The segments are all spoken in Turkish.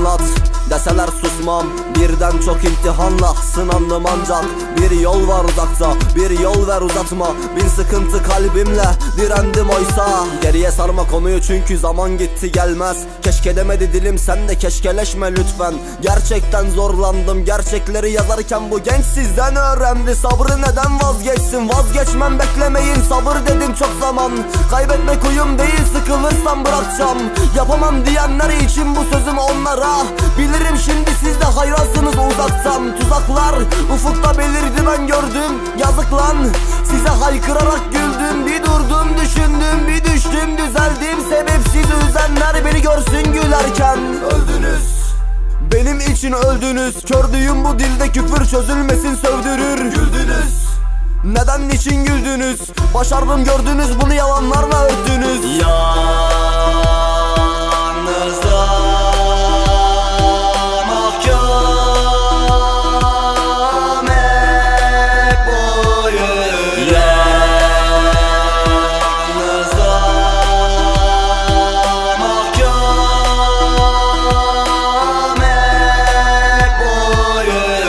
anlat deseler susmam. Birden çok imtihanla sınandım ancak bir yol var uzakta, bir yol ver uzatma. Bin sıkıntı kalbimle direndim oysa. Geriye sarma konuyu çünkü zaman gitti gelmez. Keşke demedi dilim, sen de keşkeleşme lütfen. Gerçekten zorlandım, gerçekleri yazarken bu genç sizden öğrendi. Sabrı neden vazgeçsin, vazgeçmem beklemeyin. Sabır dedim çok zaman, kaybetmek huyum değil, sıkılırsam bırakacağım. Yapamam diyenler için bu sözüm onlara. Bilirim şimdi siz de hayransınız uzaktan. Tuzaklar ufukta belirdi, ben gördüm. Yazık lan, size haykırarak güldüm. Bir durdum, düşündüm, bir düştüm, düzeldim. Sebepsiz üzenler beni görsün gülerken. Öldünüz, benim için öldünüz. Kördüğüm bu dilde küfür çözülmesin sövdürür. Güldünüz, neden niçin güldünüz? Başardım gördünüz, bunu yalanlarla örttünüz. Yalnızlığa mahkum hep boyun. Yalnızlığa mahkum hep boyun.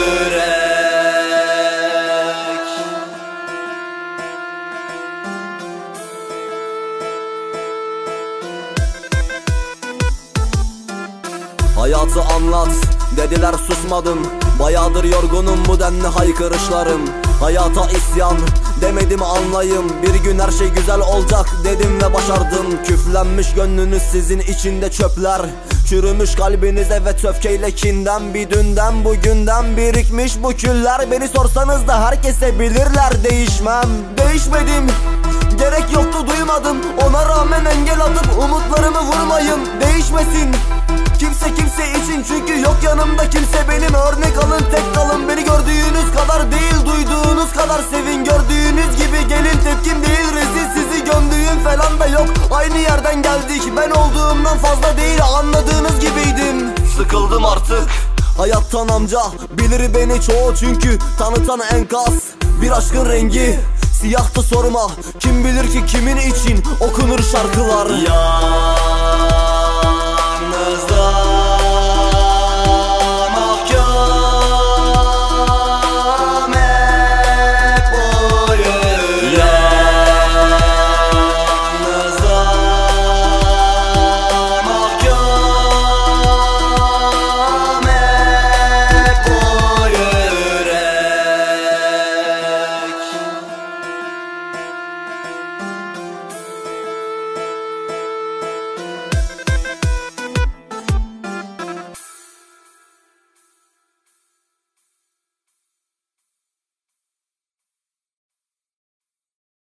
Hayatı anlat dediler, susmadım. Bayağıdır yorgunum bu denli haykırışlarım. Hayata isyan demedim anlayım. Bir gün her şey güzel olacak dedim ve başardım. Küflenmiş gönlünüz sizin içinde çöpler. Çürümüş kalbiniz evet öfkeyle kinden. Bir dünden bugünden birikmiş bu küller. Beni sorsanız da herkese bilirler değişmem. Değişmedim, gerek yoktu duymadım. Ona rağmen engel atıp umutlarımı vurmayın. Değişmesin kimse kimse için, çünkü yok yanımda kimse benim. Örnek alın, tek kalın. Beni gördüğünüz kadar değil, duyduğunuz kadar sevin. Gördüğünüz gibi gelin, tepkim değil rezil. Sizi gömdüğüm falan da yok, aynı yerden geldik. Ben olduğumdan fazla değil, anladığınız gibiydim. Sıkıldım artık hayattan amca, bilir beni çoğu çünkü tanıtan enkaz. Bir aşkın rengi siyahtı sorma, kim bilir ki kimin için okunur şarkılar. Ya